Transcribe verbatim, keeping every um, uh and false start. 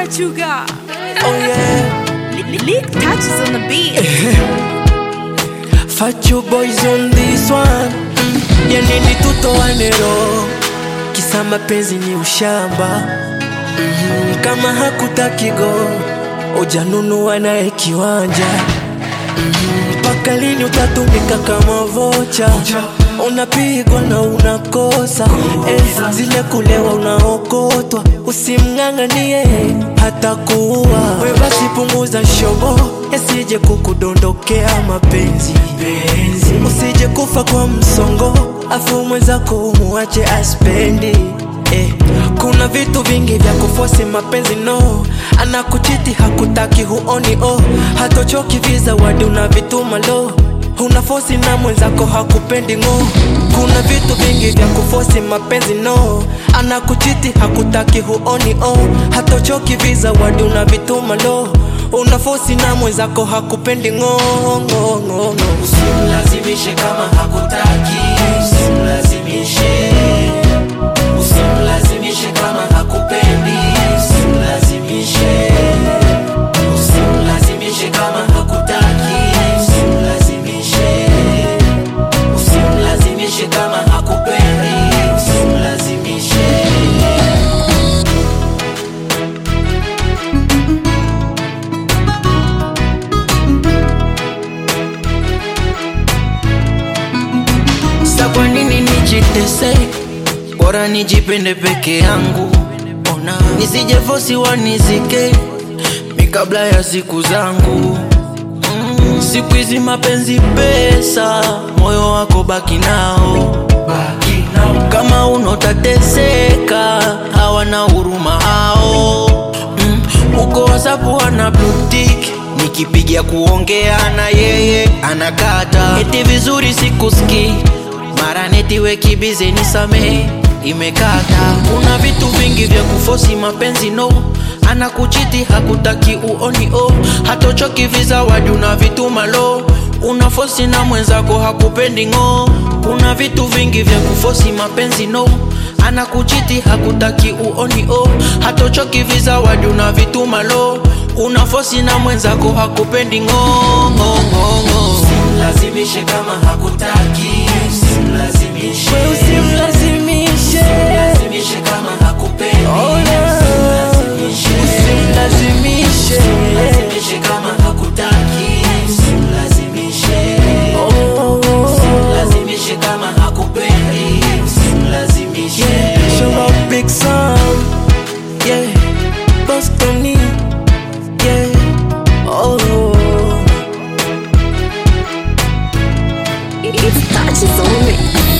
what you got. Oh yeah. Lick touches on the beat. Fat you boys on this one. Ya nini tutoane roho, kisa mapenzi ni ushamba. mm-hmm. Kama hakutaki go, ujanunua naye kiwanja. Mpaka mm-hmm. lini utatumika kama vocha? Unapigwa na unakosa eh, zile kulewa unaokotwa. Usimng'ang'anie hata kuua. We basi punguza shobo, yasije kukudondokea mapenzi. Usije kufa kwa msongo, afu mwenzako umuache aspendi eh. Kuna vitu vingi vya kufosi mapenzi no. Anakuchiti hakutaki huoni oh. Hatochoki visa wadi unavituma lo. Unafosi na mwenzako hakupendi ngo. Kuna vitu vingi vya kufosi mapenzi no. Anakuchiti hakutaki huoni oh. Hatochoki visa wadi unavituma lo. Unafosi na mwenzako hakupendi ngo ngo ngo. Usimlazimishe kama hakutaki. Usimlazimishe. Usimlazimishe kama hakupendi. Usimlazimishe. Usimlazimishe kama hakutaki. Usimlazimishe. Usimlazimishe kama hakupendi. Usimlazimishe. Sa kwa nini nijitese? Bora nijipende peke yangu. Ona nisije fosi wanizike mi kabla ya siku zangu. mm, Siku hizi mapenzi pesa, moyo wako baki nao, baki nao. Kama unotateseka hawana huruma hao. mm, Uko WhatsApp wana blue tick, nikipigia kuongea na yeye anakata. Eti vizuri sikusikii, mara netiwe kibize nisame imekata. Kuna vitu vingi vya kufosi mapenzi no. Anakuchiti hakutaki uoni oh. Hatochoki visa wadi unavituma lo. Unafosi na mwenzako hakupendi ngo. Kuna vitu vingi vya kufosi mapenzi no. Anakuchiti hakutaki uoni oh. Hatochoki visa wadi unavituma lo. Unafosi na mwenzako hakupendi ngo ngo ngo ngo. Usimlazimishe kama hakutaki. Usimlazimishe. Usimlazimishe. Usimlazimishe kama hakupendi. Oh, no. Usimlazimishe. Usimlazimishe. Usimlazimishe kama hakutaki. Usimlazimishe. Oh, oh, oh. Usimlazimishe kama hakupendi. Usimlazimishe. Yeah, show up big song. Yeah, Bostoni. Yeah, oh. It touches on me.